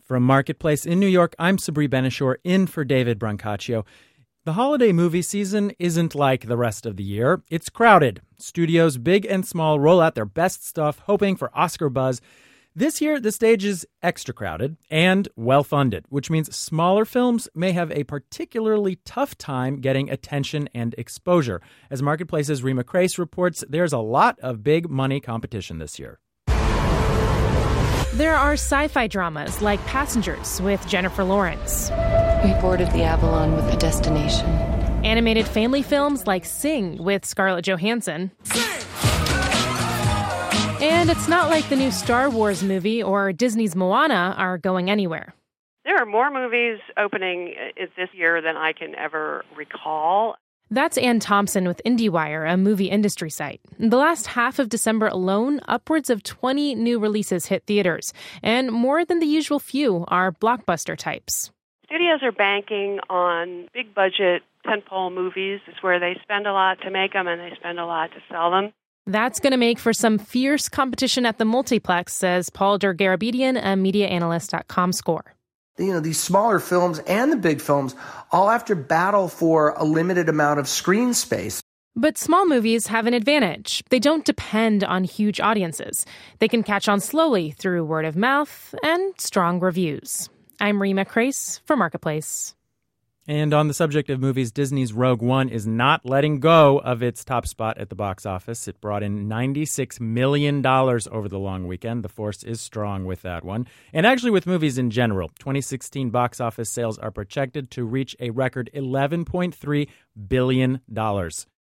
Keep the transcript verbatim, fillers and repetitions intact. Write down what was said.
From Marketplace in New York, I'm Sabri Benishore, in for David Brancaccio. The holiday movie season isn't like the rest of the year. It's crowded. Studios big and small roll out their best stuff, hoping for Oscar buzz. This year, the stage is extra crowded and well-funded, which means smaller films may have a particularly tough time getting attention and exposure. As Marketplace's Rima Crace reports, there's a lot of big money competition this year. There are sci-fi dramas like Passengers with Jennifer Lawrence. We boarded the Avalon with a destination. Animated family films like Sing with Scarlett Johansson. Sing! And it's not like the new Star Wars movie or Disney's Moana are going anywhere. There are more movies opening this year than I can ever recall. That's Ann Thompson with IndieWire, a movie industry site. In the last half of December alone, upwards of twenty new releases hit theaters, and more than the usual few are blockbuster types. Studios are banking on big-budget tentpole movies. It's where they spend a lot to make them and they spend a lot to sell them. That's going to make for some fierce competition at the multiplex, says Paul Dergarabedian, a media analyst at ComScore. You know, these smaller films and the big films all have to battle for a limited amount of screen space. But small movies have an advantage. They don't depend on huge audiences. They can catch on slowly through word of mouth and strong reviews. I'm Rima Crace for Marketplace. And on the subject of movies, Disney's Rogue One is not letting go of its top spot at the box office. It brought in ninety-six million dollars over the long weekend. The force is strong with that one. And actually with movies in general, twenty sixteen box office sales are projected to reach a record eleven point three billion dollars.